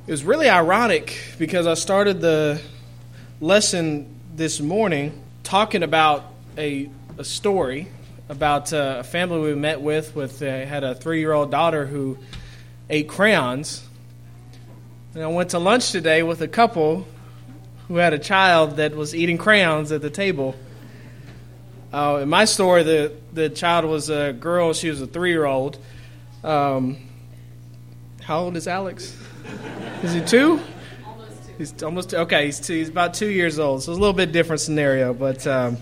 It was really ironic because I started the lesson this morning talking about a story about a family we met with had a 3-year-old daughter who ate crayons. And I went to lunch today with a couple who had a child that was eating crayons at the table. In my story, the child was a girl. She was a 3-year-old. How old is Alex? Is he 2? Almost 2. He's almost 2. Okay, he's 2. He's about 2 years old. So it's a little bit different scenario, but it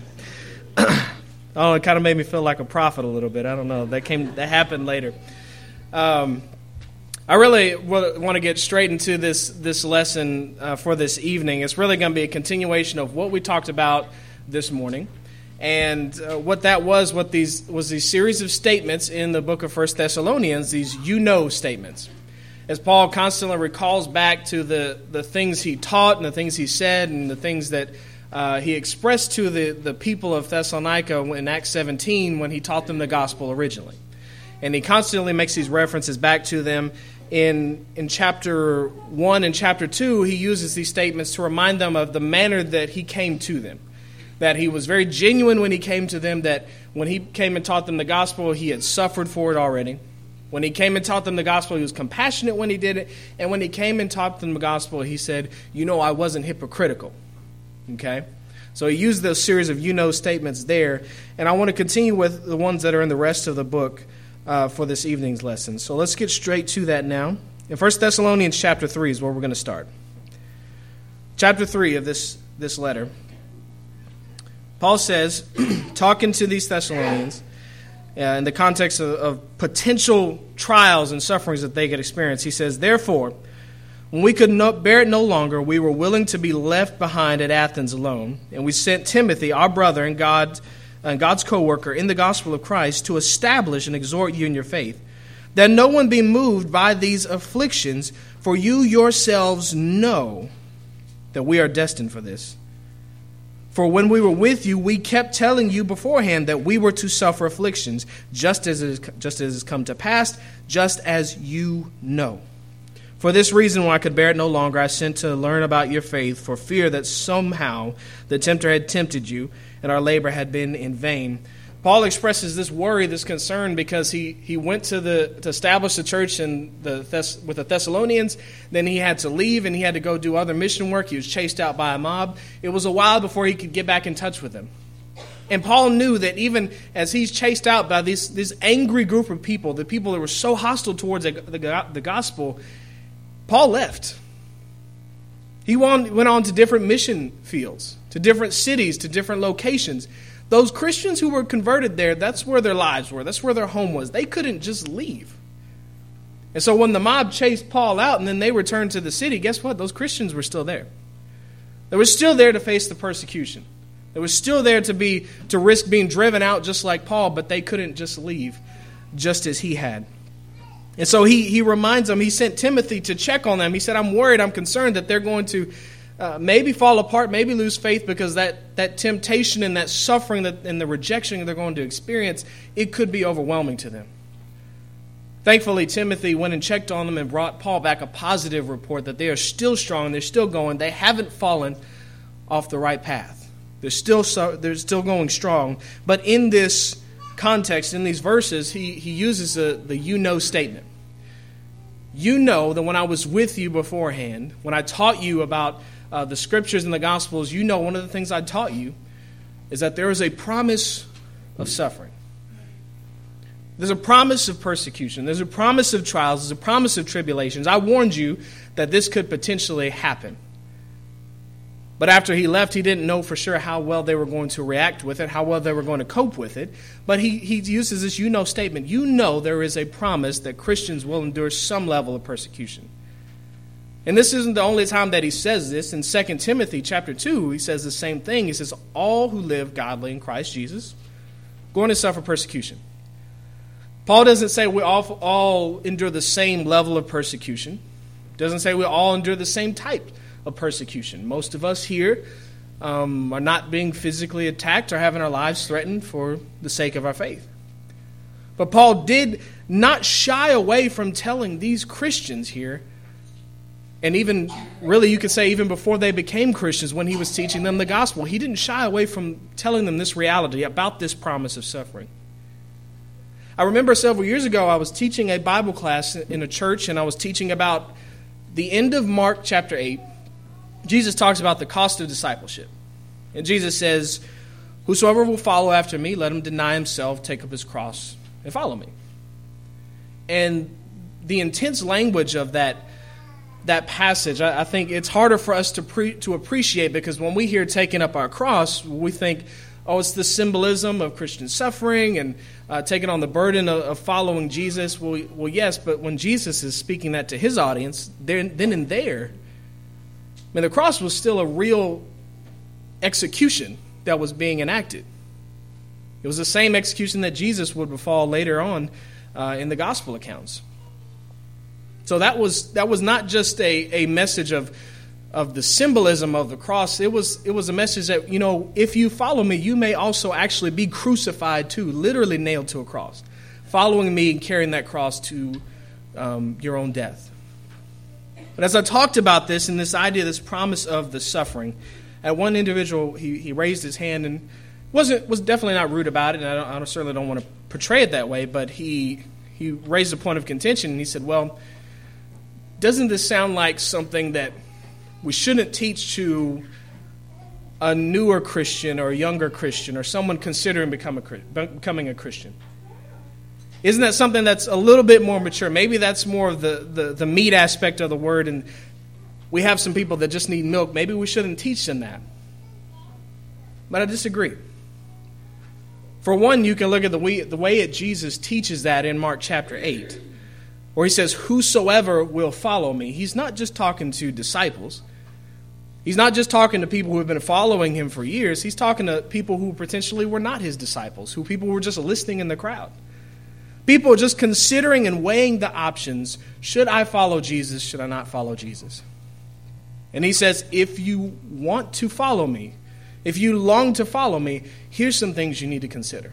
kind of made me feel like a prophet a little bit. I don't know. That happened later. I really want to get straight into this lesson for this evening. It's really going to be a continuation of what we talked about this morning. And what that was these series of statements in the book of 1 Thessalonians, these you-know statements. As Paul constantly recalls back to the things he taught and the things he said and the things that he expressed to the people of Thessalonica in Acts 17 when he taught them the gospel originally. And he constantly makes these references back to them. In chapter 1 and chapter 2, he uses these statements to remind them of the manner that he came to them. That he was very genuine when he came to them, that when he came and taught them the gospel, he had suffered for it already. When he came and taught them the gospel, he was compassionate when he did it. And when he came and taught them the gospel, he said, I wasn't hypocritical. Okay? So he used those series of statements there. And I want to continue with the ones that are in the rest of the book for this evening's lesson. So let's get straight to that now. In 1 Thessalonians chapter 3 is where we're going to start. Chapter 3 of this letter. Paul says, talking to these Thessalonians, in the context of potential trials and sufferings that they could experience, he says, "Therefore, when we could bear it no longer, we were willing to be left behind at Athens alone, and we sent Timothy, our brother and God's co-worker in the gospel of Christ, to establish and exhort you in your faith, that no one be moved by these afflictions, for you yourselves know that we are destined for this. For when we were with you, we kept telling you beforehand that we were to suffer afflictions, just as it has come to pass, just as you know. For this reason, when I could bear it no longer, I sent to learn about your faith, for fear that somehow the tempter had tempted you, and our labor had been in vain." Paul expresses this worry, this concern, because he went to establish the church with the Thessalonians. Then he had to leave, and he had to go do other mission work. He was chased out by a mob. It was a while before he could get back in touch with them. And Paul knew that even as he's chased out by this angry group of people, the people that were so hostile towards the gospel, Paul left. He went on to different mission fields, to different cities, to different locations. Those Christians who were converted there, that's where their lives were. That's where their home was. They couldn't just leave. And so when the mob chased Paul out and then they returned to the city, guess what? Those Christians were still there. They were still there to face the persecution. They were still there to risk being driven out just like Paul, but they couldn't just leave just as he had. And so he reminds them, he sent Timothy to check on them. He said, I'm worried, I'm concerned that they're going to maybe fall apart, maybe lose faith, because that temptation and that suffering and the rejection they're going to experience, it could be overwhelming to them. Thankfully, Timothy went and checked on them and brought Paul back a positive report that they are still strong, they're still going, they haven't fallen off the right path. They're still going strong. But in this context, in these verses, he uses the you-know statement. You know that when I was with you beforehand, when I taught you about the scriptures and the gospels, one of the things I taught you is that there is a promise of suffering. There's a promise of persecution. There's a promise of trials. There's a promise of tribulations. I warned you that this could potentially happen. But after he left, he didn't know for sure how well they were going to react with it, how well they were going to cope with it. But he uses this statement. There is a promise that Christians will endure some level of persecution. And this isn't the only time that he says this. In 2 Timothy chapter 2, he says the same thing. He says, all who live godly in Christ Jesus are going to suffer persecution. Paul doesn't say we all endure the same level of persecution. Doesn't say we all endure the same type of persecution. Most of us here are not being physically attacked or having our lives threatened for the sake of our faith. But Paul did not shy away from telling these Christians here And even, really, you could say even before they became Christians, when he was teaching them the gospel, he didn't shy away from telling them this reality about this promise of suffering. I remember several years ago, I was teaching a Bible class in a church, and I was teaching about the end of Mark chapter 8. Jesus talks about the cost of discipleship. And Jesus says, "Whosoever will follow after me, let him deny himself, take up his cross, and follow me." And the intense language of that passage, I think it's harder for us to appreciate, because when we hear taking up our cross, we think, oh, it's the symbolism of Christian suffering and taking on the burden of following Jesus. Well, yes, but when Jesus is speaking that to his audience, then and there, the cross was still a real execution that was being enacted. It was the same execution that Jesus would befall later on in the gospel accounts. So that was not just a message of the symbolism of the cross. It was a message that, if you follow me, you may also actually be crucified too, literally nailed to a cross, following me and carrying that cross to your own death. But as I talked about this and this idea, this promise of the suffering, at one individual, he raised his hand and was definitely not rude about it, and I certainly don't want to portray it that way, but he raised a point of contention, and he said, well, doesn't this sound like something that we shouldn't teach to a newer Christian or a younger Christian or someone considering becoming a Christian? Isn't that something that's a little bit more mature? Maybe that's more of the meat aspect of the word, and we have some people that just need milk. Maybe we shouldn't teach them that. But I disagree. For one, you can look at the way that Jesus teaches that in Mark chapter 8, where he says, "Whosoever will follow me." He's not just talking to disciples. He's not just talking to people who have been following him for years. He's talking to people who potentially were not his disciples, people who were just listening in the crowd. People just considering and weighing the options. Should I follow Jesus? Should I not follow Jesus? And he says, if you want to follow me, if you long to follow me, here's some things you need to consider.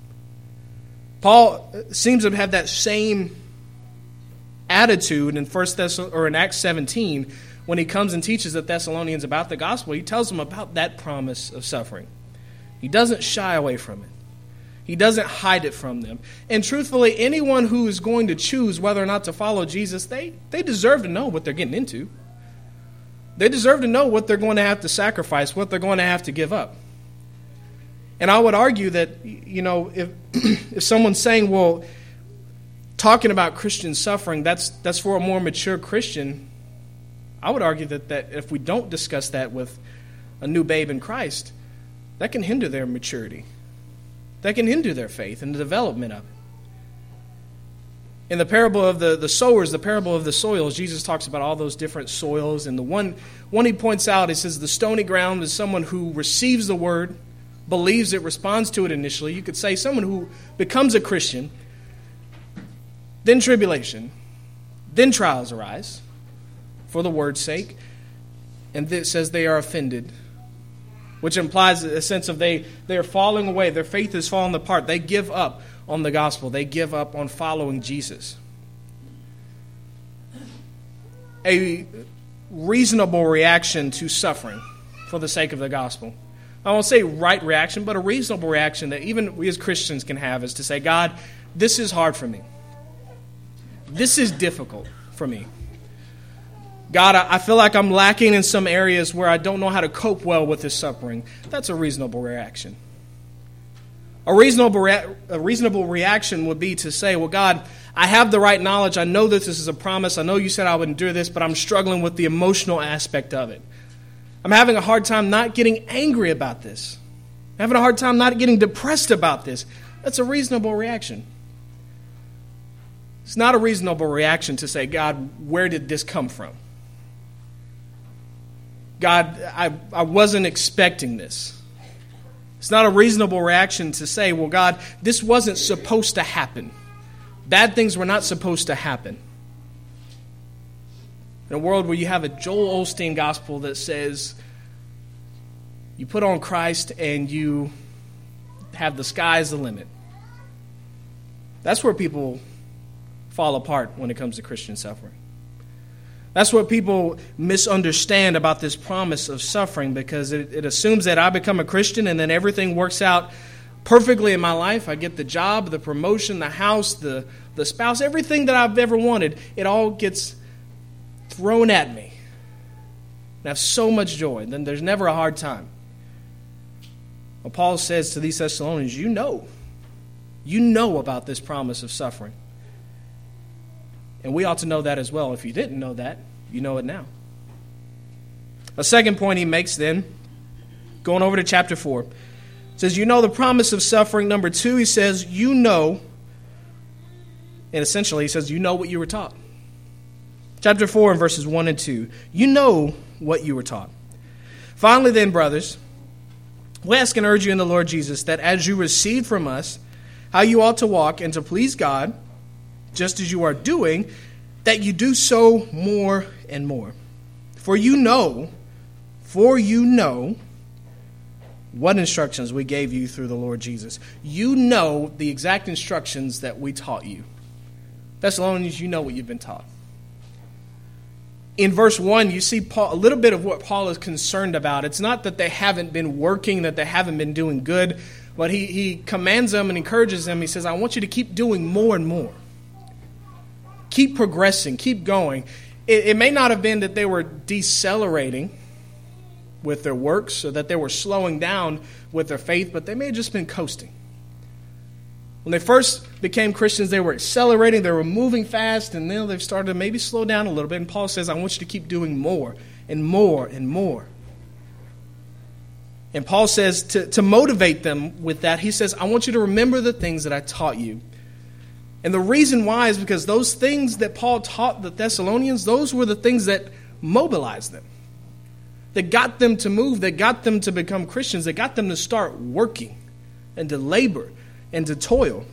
Paul seems to have that same attitude in Acts 17 when he comes and teaches the Thessalonians about the gospel. He tells them about that promise of suffering. He doesn't shy away from it. He doesn't hide it from them. And truthfully, anyone who is going to choose whether or not to follow Jesus, they deserve to know what they're getting into. They deserve to know what they're going to have to sacrifice, what they're going to have to give up. And I would argue that, if someone's saying, well, talking about Christian suffering, that's for a more mature Christian, I would argue that if we don't discuss that with a new babe in Christ, that can hinder their maturity. That can hinder their faith and the development of it. In the parable of the sowers, the parable of the soils, Jesus talks about all those different soils. And the one he points out, he says the stony ground is someone who receives the word, believes it, responds to it initially. You could say someone who becomes a Christian, then tribulation, then trials arise for the word's sake, and it says they are offended, which implies a sense of they are falling away. Their faith is falling apart. They give up on the gospel. They give up on following Jesus. A reasonable reaction to suffering for the sake of the gospel. I won't say right reaction, but a reasonable reaction that even we as Christians can have is to say, God, this is hard for me. This is difficult for me. God, I feel like I'm lacking in some areas where I don't know how to cope well with this suffering. That's a reasonable reaction. A reasonable reaction would be to say, well, God, I have the right knowledge. I know that this is a promise. I know you said I would endure this, but I'm struggling with the emotional aspect of it. I'm having a hard time not getting angry about this. I'm having a hard time not getting depressed about this. That's a reasonable reaction. It's not a reasonable reaction to say, God, where did this come from? God, I wasn't expecting this. It's not a reasonable reaction to say, well, God, this wasn't supposed to happen. Bad things were not supposed to happen. In a world where you have a Joel Osteen gospel that says you put on Christ and you have the sky's the limit. That's where people fall apart when it comes to Christian suffering. That's what people misunderstand about this promise of suffering, because it assumes that I become a Christian and then everything works out perfectly in my life. I get the job, the promotion, the house, the spouse, everything that I've ever wanted. It all gets thrown at me. And I have so much joy. And then there's never a hard time. Well, Paul says to these Thessalonians, you know about this promise of suffering. And we ought to know that as well. If you didn't know that, you know it now. A second point he makes then, going over to chapter 4, says, you know the promise of suffering. Number 2, he says, you know, and essentially he says, you know what you were taught. Chapter 4 and verses 1 and 2, you know what you were taught. Finally then, brothers, we ask and urge you in the Lord Jesus that as you received from us how you ought to walk and to please God, just as you are doing, that you do so more and more. For you know what instructions we gave you through the Lord Jesus. You know the exact instructions that we taught you. Thessalonians, you know what you've been taught. In verse 1, you see a little bit of what Paul is concerned about. It's not that they haven't been working, that they haven't been doing good, but he commands them and encourages them. He says, I want you to keep doing more and more. Keep progressing, keep going. It may not have been that they were decelerating with their works or that they were slowing down with their faith, but they may have just been coasting. When they first became Christians, they were accelerating, they were moving fast, and now they've started to maybe slow down a little bit. And Paul says, I want you to keep doing more and more and more. And Paul says to motivate them with that, he says, I want you to remember the things that I taught you. And the reason why is because those things that Paul taught the Thessalonians, those were the things that mobilized them, that got them to move, that got them to become Christians, that got them to start working and to labor and to toil.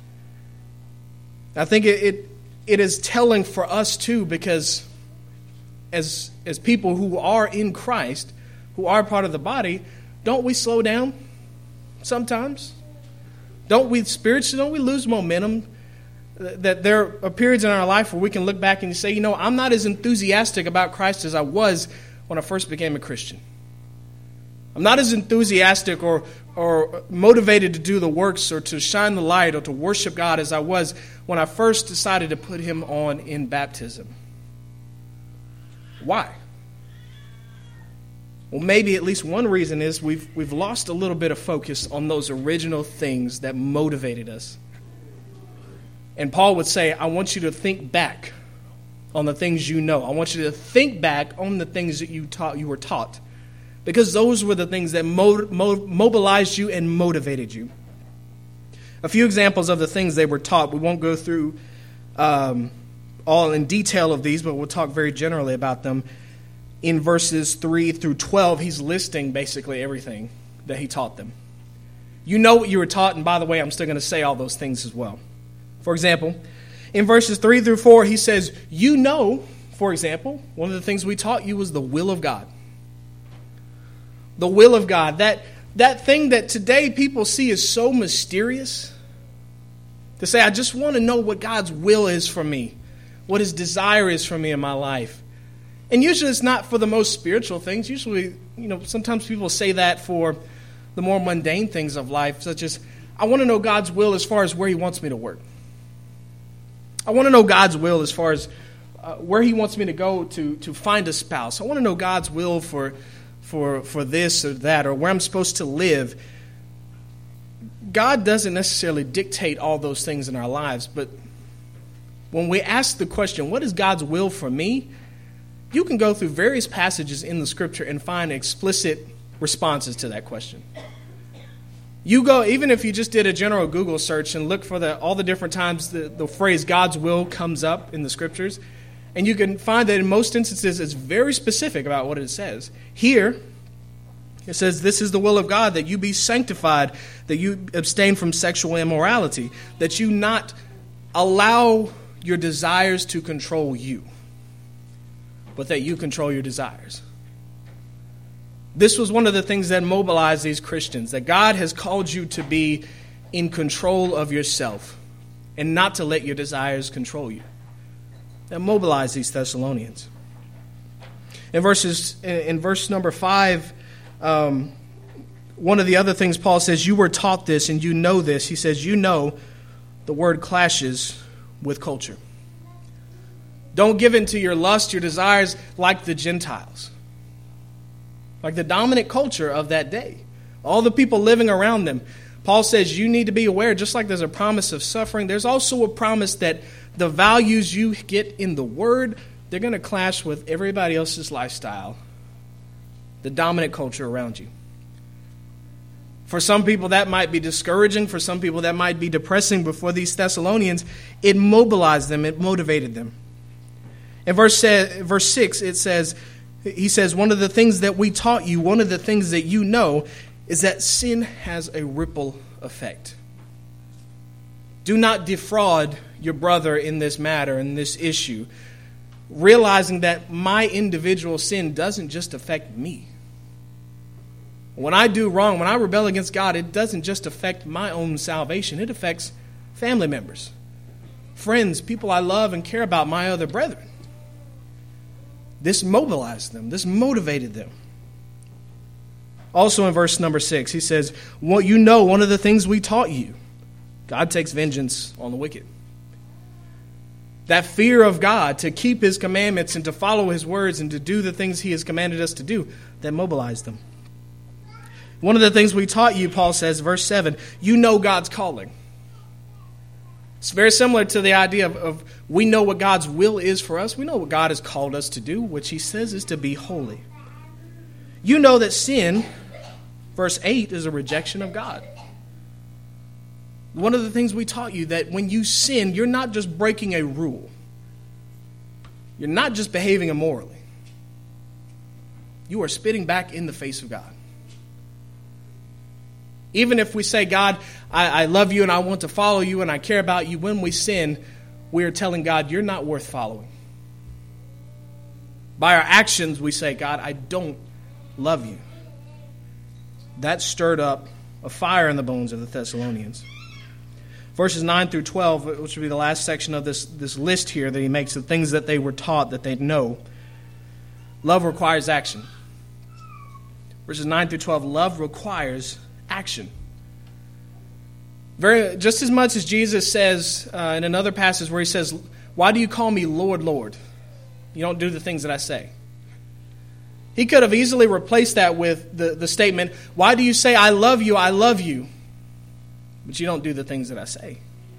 I think it is telling for us too, because as people who are in Christ, who are part of the body, don't we slow down sometimes? Don't we lose momentum? That there are periods in our life where we can look back and say, I'm not as enthusiastic about Christ as I was when I first became a Christian. I'm not as enthusiastic or motivated to do the works or to shine the light or to worship God as I was when I first decided to put Him on in baptism. Why? Well, maybe at least one reason is we've lost a little bit of focus on those original things that motivated us. And Paul would say, I want you to think back on the things you know. I want you to think back on the things that you were taught. Because those were the things that mobilized you and motivated you. A few examples of the things they were taught. We won't go through all in detail of these, but we'll talk very generally about them. In verses 3 through 12, he's listing basically everything that he taught them. You know what you were taught, and by the way, I'm still going to say all those things as well. For example, in verses 3 through 4, he says, you know, for example, one of the things we taught you was the will of God. The will of God. That thing that today people see is so mysterious. To say, I just want to know what God's will is for me. What His desire is for me in my life. And usually it's not for the most spiritual things. Usually, sometimes people say that for the more mundane things of life, such as, I want to know God's will as far as where He wants me to work. I want to know God's will as far as where He wants me to go to find a spouse. I want to know God's will for this or that, or where I'm supposed to live. God doesn't necessarily dictate all those things in our lives, but when we ask the question, what is God's will for me? You can go through various passages in the Scripture and find explicit responses to that question. You go, even if you just did a general Google search and look for all the different times the phrase God's will comes up in the Scriptures, and you can find that in most instances it's very specific about what it says. Here, it says, this is the will of God, that you be sanctified, that you abstain from sexual immorality, that you not allow your desires to control you, but that you control your desires. This was one of the things that mobilized these Christians, that God has called you to be in control of yourself and not to let your desires control you. That mobilized these Thessalonians. In verse number 5, one of the other things Paul says, you were taught this and you know this. He says, you know the word clashes with culture. Don't give in to your lust, your desires like the Gentiles, like the dominant culture of that day. All the people living around them. Paul says you need to be aware, just like there's a promise of suffering, there's also a promise that the values you get in the Word, they're going to clash with everybody else's lifestyle, the dominant culture around you. For some people, that might be discouraging. For some people, that might be depressing. But for these Thessalonians, it mobilized them. It motivated them. In verse 6, it says, he says, one of the things that we taught you, one of the things that you know, is that sin has a ripple effect. Do not defraud your brother in this matter, in this issue, realizing that my individual sin doesn't just affect me. When I do wrong, when I rebel against God, it doesn't just affect my own salvation. It affects family members, friends, people I love and care about, my other brethren. This mobilized them. This motivated them. Also in verse number 6, he says, well, you know one of the things we taught you. God takes vengeance on the wicked. That fear of God, to keep His commandments and to follow His words and to do the things He has commanded us to do, that mobilized them. One of the things we taught you, Paul says, verse 7, you know God's calling. It's very similar to the idea of we know what God's will is for us. We know what God has called us to do, which He says is to be holy. You know that sin, verse 8, is a rejection of God. One of the things we taught you, that when you sin, you're not just breaking a rule. You're not just behaving immorally. You are spitting back in the face of God. Even if we say, God, I love you and I want to follow you and I care about you, when we sin, we are telling God, you're not worth following. By our actions, we say, God, I don't love you. That stirred up a fire in the bones of the Thessalonians. Verses 9 through 12, which will be the last section of this list here that he makes, the things that they were taught, that they know. Love requires action. Verses 9 through 12, love requires action. Just as much as Jesus says in another passage where he says, why do you call me Lord, Lord? You don't do the things that I say. He could have easily replaced that with the statement, why do you say I love you, but you don't do the things that I say?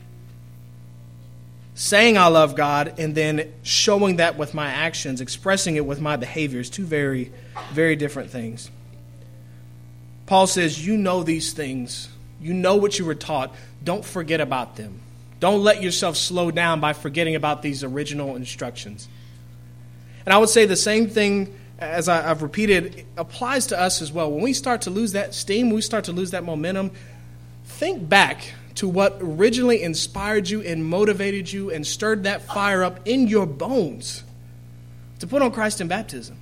Saying I love God and then showing that with my actions, expressing it with my behaviors, two very, very different things. Paul says, you know these things. You know what you were taught. Don't forget about them. Don't let yourself slow down by forgetting about these original instructions. And I would say the same thing, as I've repeated, applies to us as well. When we start to lose that steam, we start to lose that momentum, think back to what originally inspired you and motivated you and stirred that fire up in your bones to put on Christ in baptism.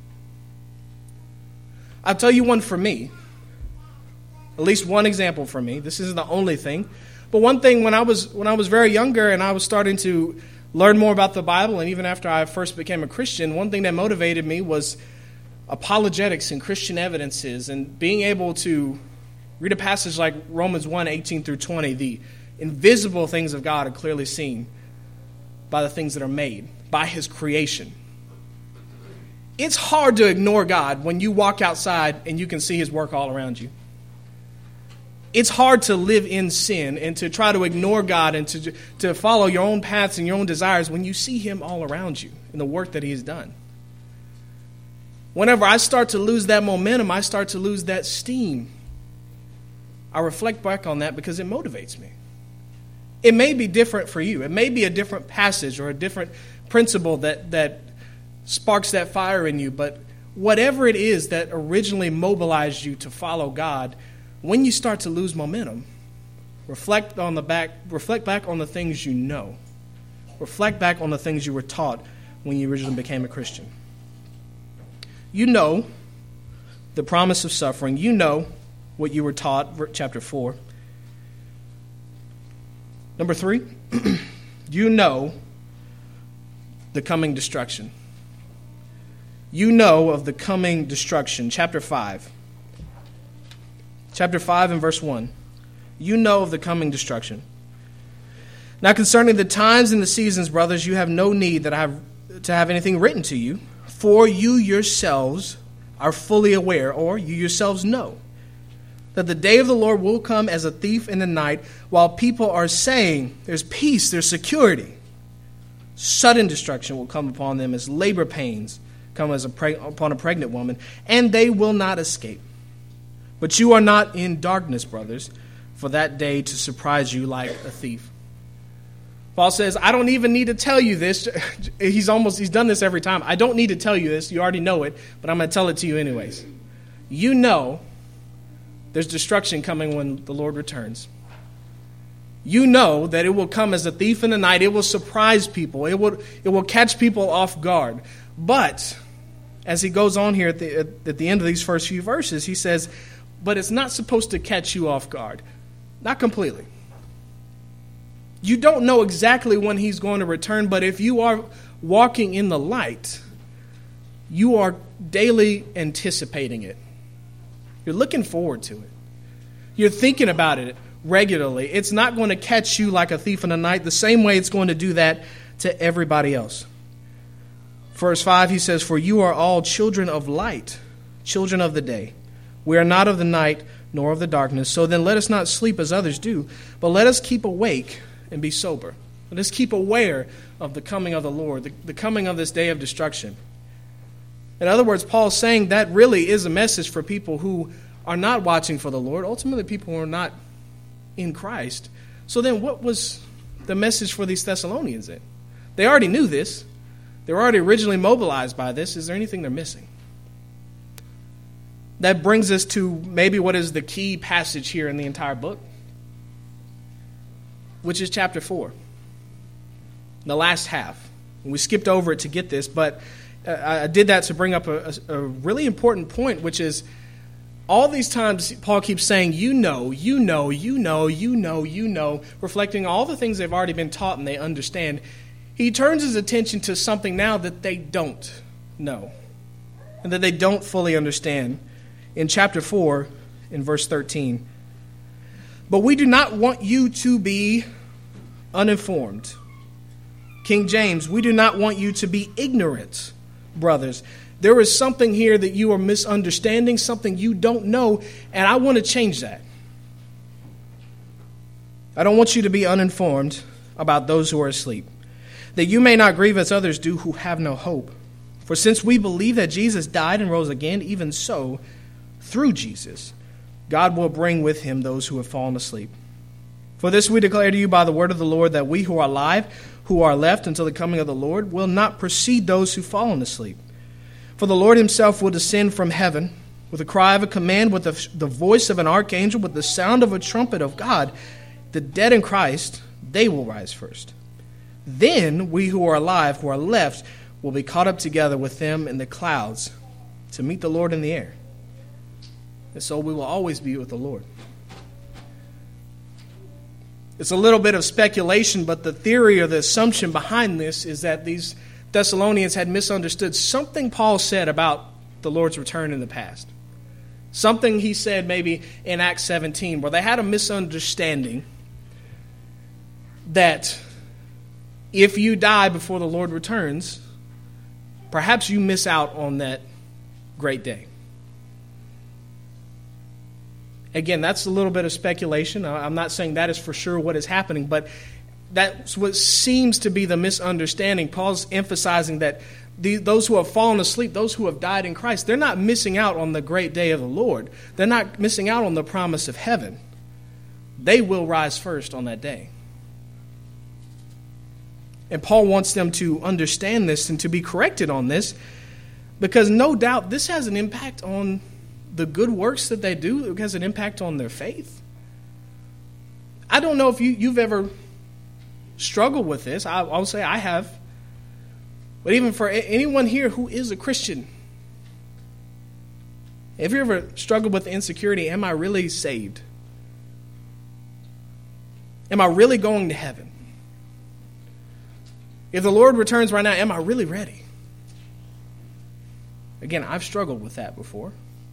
I'll tell you one for me. At least one example for me. This isn't the only thing. But one thing, when I was very younger and I was starting to learn more about the Bible, and even after I first became a Christian, one thing that motivated me was apologetics and Christian evidences, and being able to read a passage like Romans 1:18 through 20, the invisible things of God are clearly seen by the things that are made, by His creation. It's hard to ignore God when you walk outside and you can see His work all around you. It's hard to live in sin and to try to ignore God and to follow your own paths and your own desires when you see Him all around you and the work that He has done. Whenever I start to lose that momentum, I start to lose that steam. I reflect back on that because it motivates me. It may be different for you. It may be a different passage or a different principle that sparks that fire in you. But whatever it is that originally mobilized you to follow God, when you start to lose momentum, reflect back on the things you know. Reflect back on the things you were taught when you originally became a Christian. You know the promise of suffering. You know what you were taught, chapter 4. Number 3, you know the coming destruction. you know of the coming destruction. Chapter 5. Chapter 5 and verse 1. You know of the coming destruction. Now concerning the times and the seasons, brothers, you have no need that I have to have anything written to you, for you yourselves are fully aware, or you yourselves know, that the day of the Lord will come as a thief in the night, while people are saying there's peace, there's security. Sudden destruction will come upon them as labor pains come upon a pregnant woman, and they will not escape. But you are not in darkness, brothers, for that day to surprise you like a thief. Paul says, I don't even need to tell you this. He's done this every time. I don't need to tell you this. You already know it, but I'm going to tell it to you anyways. You know there's destruction coming when the Lord returns. You know that it will come as a thief in the night. It will surprise people. It will catch people off guard. But as he goes on here at the end of these first few verses, he says, but it's not supposed to catch you off guard. Not completely. You don't know exactly when he's going to return, but if you are walking in the light, you are daily anticipating it. You're looking forward to it. You're thinking about it regularly. It's not going to catch you like a thief in the night, the same way it's going to do that to everybody else. Verse 5, he says, for you are all children of light, children of the day. We are not of the night, nor of the darkness. So then let us not sleep as others do, but let us keep awake and be sober. Let us keep aware of the coming of the Lord, the coming of this day of destruction. In other words, Paul's saying that really is a message for people who are not watching for the Lord, ultimately people who are not in Christ. So then what was the message for these Thessalonians then? They already knew this. They were already originally mobilized by this. Is there anything they're missing? That brings us to maybe what is the key passage here in the entire book, which is chapter 4, the last half. We skipped over it to get this, but I did that to bring up a really important point, which is all these times Paul keeps saying, you know, reflecting all the things they've already been taught and they understand. He turns his attention to something now that they don't know and that they don't fully understand. In chapter 4, in verse 13, but we do not want you to be uninformed. King James, we do not want you to be ignorant, brothers. There is something here that you are misunderstanding, something you don't know, and I want to change that. I don't want you to be uninformed about those who are asleep, that you may not grieve as others do who have no hope. For since we believe that Jesus died and rose again, even so, through Jesus, God will bring with him those who have fallen asleep. For this we declare to you by the word of the Lord, that we who are alive, who are left until the coming of the Lord, will not precede those who fallen asleep. For the Lord himself will descend from heaven with a cry of a command, with the voice of an archangel, with the sound of a trumpet of God. The dead in Christ, they will rise first. Then we who are alive, who are left, will be caught up together with them in the clouds to meet the Lord in the air. And so we will always be with the Lord. It's a little bit of speculation, but the theory or the assumption behind this is that these Thessalonians had misunderstood something Paul said about the Lord's return in the past. Something he said maybe in Acts 17, where they had a misunderstanding that if you die before the Lord returns, perhaps you miss out on that great day. Again, that's a little bit of speculation. I'm not saying that is for sure what is happening, but that's what seems to be the misunderstanding. Paul's emphasizing that those who have fallen asleep, those who have died in Christ, they're not missing out on the great day of the Lord. They're not missing out on the promise of heaven. They will rise first on that day. And Paul wants them to understand this and to be corrected on this, because no doubt this has an impact on the good works that they do. It has an impact on their faith. I don't know if you've ever struggled with this. I'll say I have. But even for anyone here who is a Christian, have you ever struggled with the insecurity, am I really saved? Am I really going to heaven? If the Lord returns right now, am I really ready? Again, I've struggled with that before.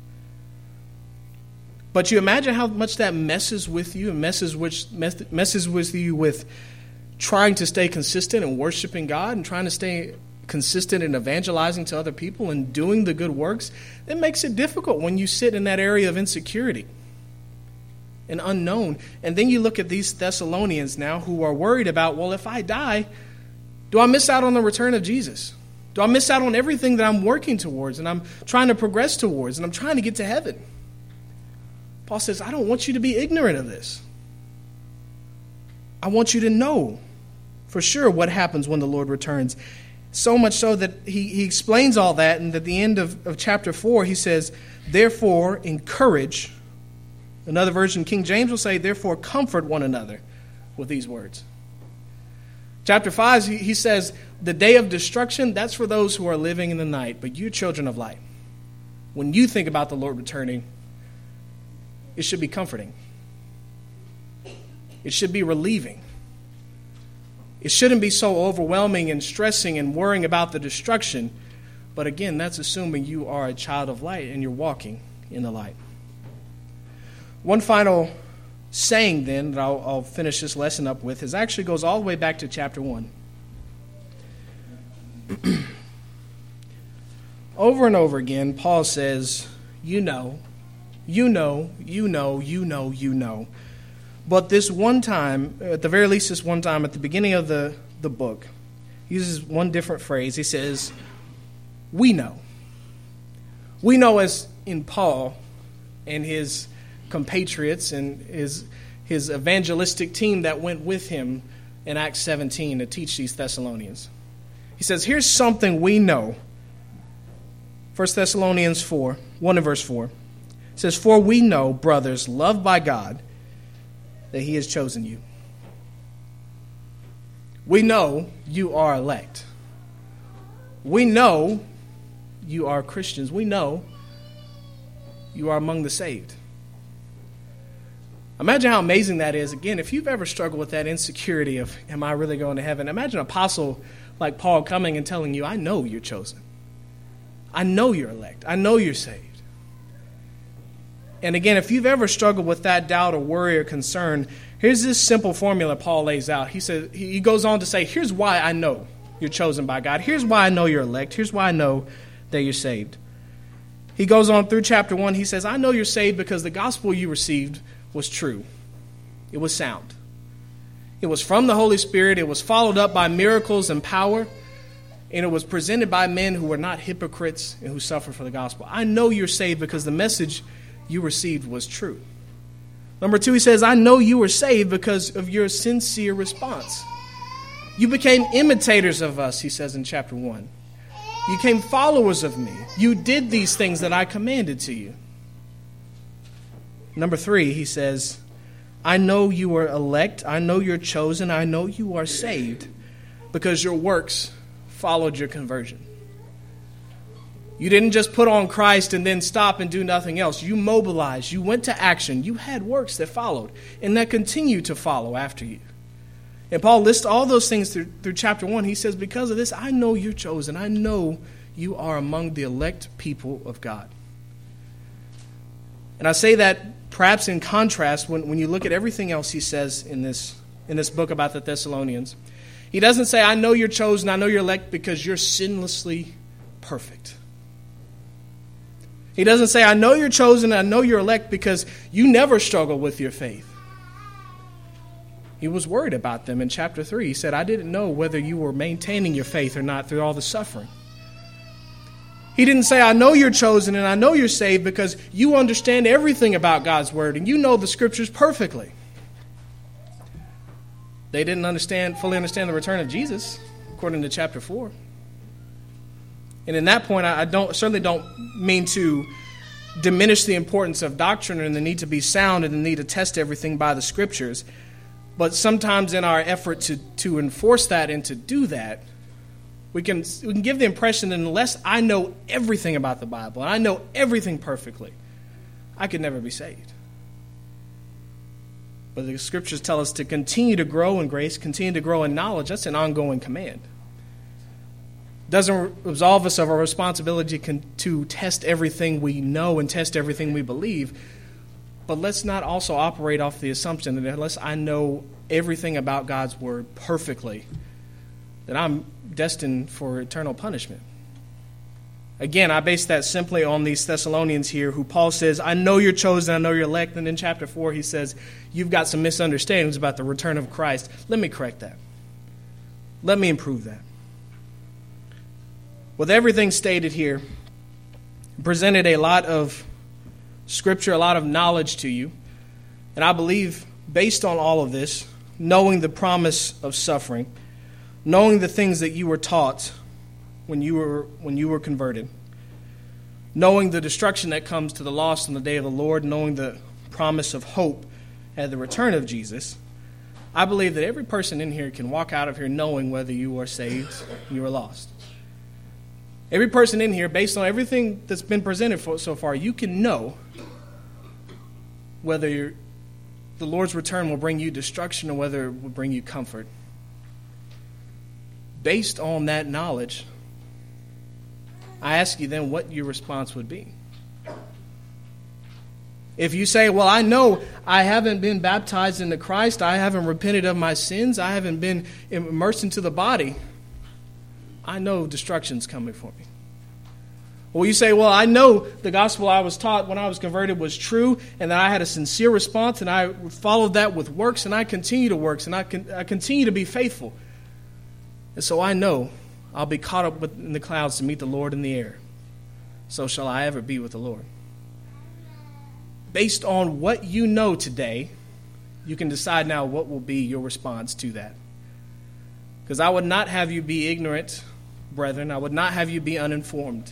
But you imagine how much that messes with you and messes with you with trying to stay consistent in worshiping God and trying to stay consistent in evangelizing to other people and doing the good works. It makes it difficult when you sit in that area of insecurity and unknown. And then you look at these Thessalonians now who are worried about, well, if I die, do I miss out on the return of Jesus? Do I miss out on everything that I'm working towards and I'm trying to progress towards and I'm trying to get to heaven? Paul says, I don't want you to be ignorant of this. I want you to know for sure what happens when the Lord returns. So much so that he explains all that, and at the end of chapter 4, he says, therefore, encourage. Another version, King James, will say, therefore, comfort one another with these words. Chapter 5, he says, the day of destruction, that's for those who are living in the night, but you children of light. When you think about the Lord returning, it should be comforting. It should be relieving. It shouldn't be so overwhelming and stressing and worrying about the destruction. But again, that's assuming you are a child of light and you're walking in the light. One final saying then that I'll finish this lesson up with is actually goes all the way back to chapter 1. Over and over again, Paul says, you know. But this one time, at the very least this one time, at the beginning of the book, he uses one different phrase. He says, we know. We know as in Paul and his compatriots and his evangelistic team that went with him in Acts 17 to teach these Thessalonians. He says, here's something we know. 1 Thessalonians 4, 1 and verse 4. It says, for we know, brothers, loved by God, that he has chosen you. We know you are elect. We know you are Christians. We know you are among the saved. Imagine how amazing that is. Again, if you've ever struggled with that insecurity of, am I really going to heaven? Imagine an apostle like Paul coming and telling you, I know you're chosen. I know you're elect. I know you're saved. And again, if you've ever struggled with that doubt or worry or concern, here's this simple formula Paul lays out. He goes on to say, here's why I know you're chosen by God. Here's why I know you're elect. Here's why I know that you're saved. He goes on through chapter 1. He says, I know you're saved because the gospel you received was true. It was sound. It was from the Holy Spirit. It was followed up by miracles and power. And it was presented by men who were not hypocrites and who suffered for the gospel. I know you're saved because the message you received was true. Number 2, he says, I know you were saved because of your sincere response. You became imitators of us, he says in chapter 1. You became followers of me. You did these things that I commanded to you. Number 3, he says, I know you are elect. I know you're chosen. I know you are saved because your works followed your conversion. You didn't just put on Christ and then stop and do nothing else. You mobilized. You went to action. You had works that followed and that continue to follow after you. And Paul lists all those things through chapter 1. He says, because of this, I know you're chosen. I know you are among the elect people of God. And I say that perhaps in contrast when you look at everything else he says in this book about the Thessalonians. He doesn't say, I know you're chosen, I know you're elect because you're sinlessly perfect. He doesn't say, I know you're chosen, I know you're elect because you never struggle with your faith. He was worried about them in chapter 3. He said, I didn't know whether you were maintaining your faith or not through all the suffering. He didn't say, I know you're chosen and I know you're saved because you understand everything about God's word and you know the scriptures perfectly. They didn't fully understand the return of Jesus, according to chapter 4. And in that point, I certainly don't mean to diminish the importance of doctrine and the need to be sound and the need to test everything by the scriptures. But sometimes in our effort to enforce that and to do that, we can give the impression that unless I know everything about the Bible and I know everything perfectly, I could never be saved. But the scriptures tell us to continue to grow in grace, continue to grow in knowledge. That's an ongoing command. Doesn't absolve us of our responsibility to test everything we know and test everything we believe. But let's not also operate off the assumption that unless I know everything about God's word perfectly, that I'm destined for eternal punishment. Again, I base that simply on these Thessalonians here, who Paul says, I know you're chosen, I know you're elect. And in chapter 4, he says, you've got some misunderstandings about the return of Christ. Let me correct that. Let me improve that. With everything stated here, presented a lot of scripture, a lot of knowledge to you. And I believe, based on all of this, knowing the promise of suffering, knowing the things that you were taught when you were converted, knowing the destruction that comes to the lost on the day of the Lord, knowing the promise of hope at the return of Jesus, I believe that every person in here can walk out of here knowing whether you are saved and you are lost. Every person in here, based on everything that's been presented so far, you can know whether the Lord's return will bring you destruction or whether it will bring you comfort. Based on that knowledge, I ask you then what your response would be. If you say, well, I know I haven't been baptized into Christ, I haven't repented of my sins, I haven't been immersed into the body, I know destruction's coming for me. Well, you say, well, I know the gospel I was taught when I was converted was true, and that I had a sincere response, and I followed that with works, and I continue to works, and I continue to be faithful. And so I know I'll be caught up in the clouds to meet the Lord in the air. So shall I ever be with the Lord. Based on what you know today, you can decide now what will be your response to that. Because I would not have you be ignorant, brethren. I would not have you be uninformed.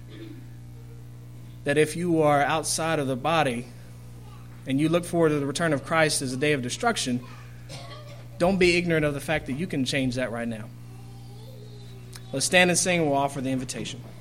That if you are outside of the body and you look forward to the return of Christ as a day of destruction, don't be ignorant of the fact that you can change that right now. Let's stand and sing and we'll offer the invitation.